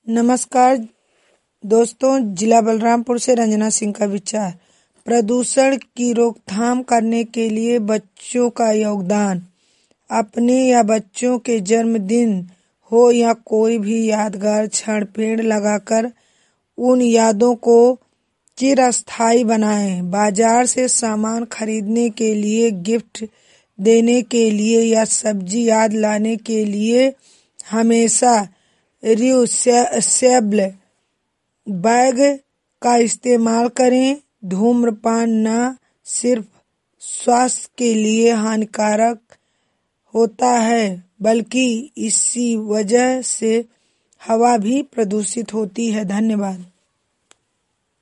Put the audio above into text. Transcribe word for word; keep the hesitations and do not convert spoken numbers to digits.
नमस्कार दोस्तों, जिला बलरामपुर से रंजना सिंह का विचार। प्रदूषण की रोकथाम करने के लिए बच्चों का योगदान। अपने या बच्चों के जन्मदिन हो या कोई भी यादगार क्षण, पेड़ लगाकर उन यादों को चिरस्थायी बनाएं। बाजार से सामान खरीदने के लिए, गिफ्ट देने के लिए या सब्जी याद लाने के लिए हमेशा रियूसेबल बैग का इस्तेमाल करें। धूम्रपान न सिर्फ स्वास्थ्य के लिए हानिकारक होता है, बल्कि इसी वजह से हवा भी प्रदूषित होती है। धन्यवाद।